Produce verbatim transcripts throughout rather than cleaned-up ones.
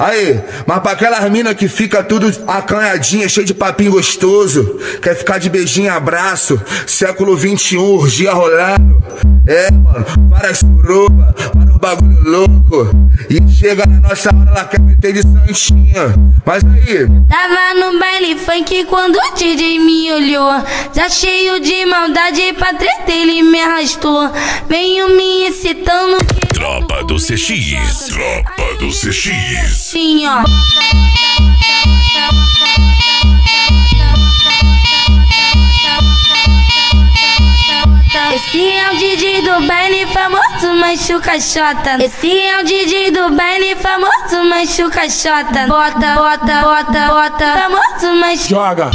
Aí, mas pra aquelas minas que fica tudo acanhadinha, cheio de papinho gostoso, quer ficar de beijinho e abraço, século vinte e um, urgia rolando. É, mano, várias suruba, vários bagulho louco. E chega na nossa hora, ela quer meter de santinha. Mas aí, tava no baile funk quando o D J me olhou, já cheio de maldade pra treta ele me arrastou. Venho me excitando. Tropa do C X, Tropa do C X. Sim, ó. Esse é o D J do baile famoso, machuca chota. Esse é o D J do baile famoso, machuca chota. Bota, bota, bota, bota, famoso, machuca. Joga.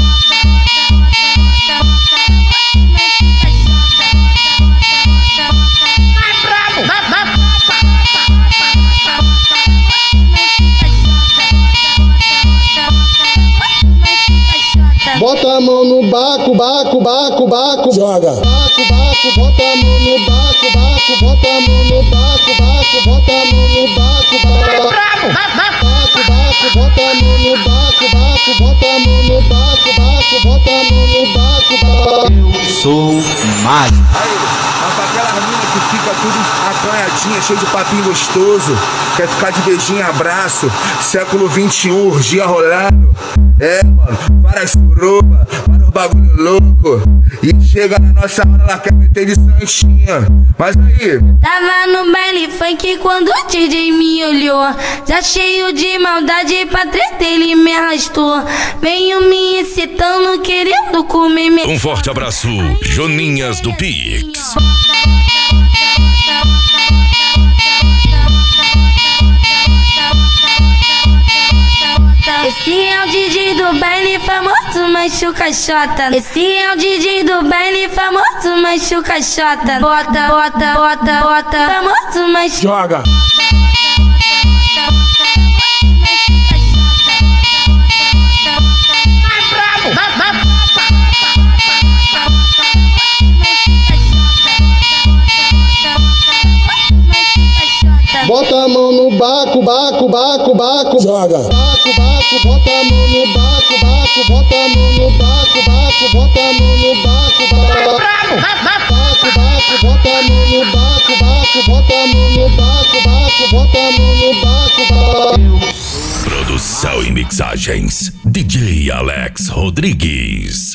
Bota a mão no baco, baco, baco, baco. Joga. Baco, baco, bota a mão no baco, baco, bota a mão no baco, baco, bota a mão no baco, baco. Baco, baco, bota a mão no baco, baco, bota a mão no baco, baco, bota a mão no baco, baco. Eu sou mágico. aí, mas pra aquelas minas que fica tudo acanhadinha, cheio de papinho gostoso, quer ficar de beijinho e abraço, século vinte e um, urgia rolando. É, mano, várias suruba, vários bagulho louco. E chega na nossa hora, ela quer meter de santinha. Mas aí, tava no baile funk quando o D J me olhou, já cheio de maldade pra treta ele me arrastou. Venho me excitando, querendo comer me... Um forte abraço, Joninhas do Pix. Esse é o D J do baile famoso, machuca chota. Esse é o D J do baile famoso, machuca chota. Bota, bota, bota, bota, famoso, machuca. Joga. Bota a mão no baco, baco, baco, baco. Joga. Baco, baco, bota a mão no baco, baco, bota a mão no baco, baco, bota a mão no baco, baco. Baco, baco, bota a mão no baco, baco, bota a mão no baco, baco, bota a mão no baco, baco. Produção e mixagens, D J Alex Rodrigues.